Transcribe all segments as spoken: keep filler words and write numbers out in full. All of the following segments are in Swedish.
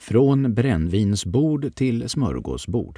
Från brännvinsbord till smörgåsbord.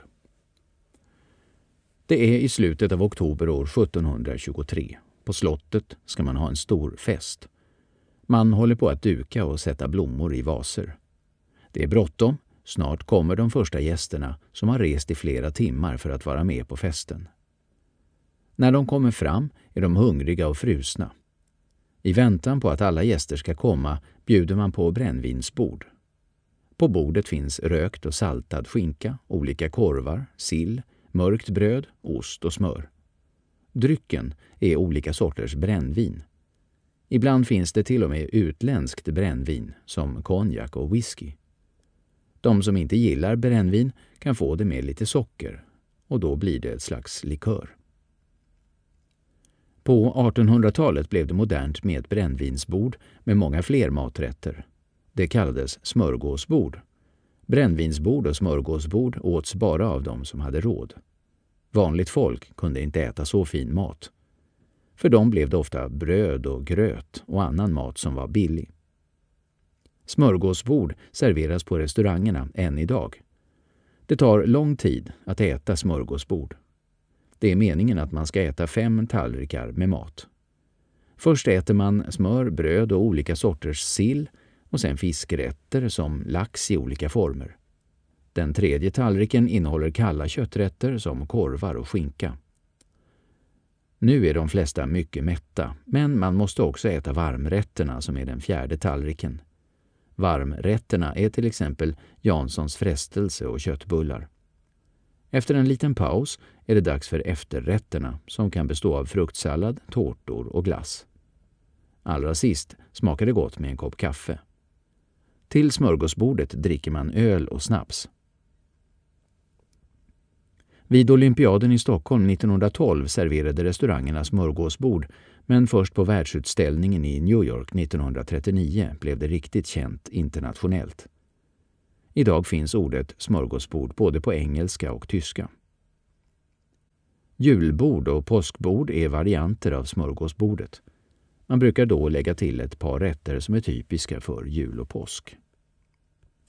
Det är i slutet av oktober år sjuttonhundratjugotre. På slottet ska man ha en stor fest. Man håller på att duka och sätta blommor i vaser. Det är bråttom, snart kommer de första gästerna som har rest i flera timmar för att vara med på festen. När de kommer fram är de hungriga och frusna. I väntan på att alla gäster ska komma bjuder man på brännvinsbord. På bordet finns rökt och saltad skinka, olika korvar, sill, mörkt bröd, ost och smör. Drycken är olika sorters brännvin. Ibland finns det till och med utländskt brännvin som konjak och whisky. De som inte gillar brännvin kan få det med lite socker och då blir det ett slags likör. På artonhundratalet blev det modernt med ett brännvinsbord med många fler maträtter. Det kallades smörgåsbord. Brännvinsbord och smörgåsbord åts bara av dem som hade råd. Vanligt folk kunde inte äta så fin mat. För dem blev det ofta bröd och gröt och annan mat som var billig. Smörgåsbord serveras på restaurangerna än idag. Det tar lång tid att äta smörgåsbord. Det är meningen att man ska äta fem tallrikar med mat. Först äter man smör, bröd och olika sorters sill och sen fiskrätter som lax i olika former. Den tredje tallriken innehåller kalla kötträtter som korvar och skinka. Nu är de flesta mycket mätta, men man måste också äta varmrätterna som är den fjärde tallriken. Varmrätterna är till exempel Janssons frestelse och köttbullar. Efter en liten paus är det dags för efterrätterna som kan bestå av fruktsallad, tårtor och glass. Allra sist smakar det gott med en kopp kaffe. Till smörgåsbordet dricker man öl och snaps. Vid olympiaden i Stockholm nittonhundratolv serverade restaurangerna smörgåsbord, men först på världsutställningen i New York nittonhundratrettionio blev det riktigt känt internationellt. Idag finns ordet smörgåsbord både på engelska och tyska. Julbord och påskbord är varianter av smörgåsbordet. Man brukar då lägga till ett par rätter som är typiska för jul och påsk.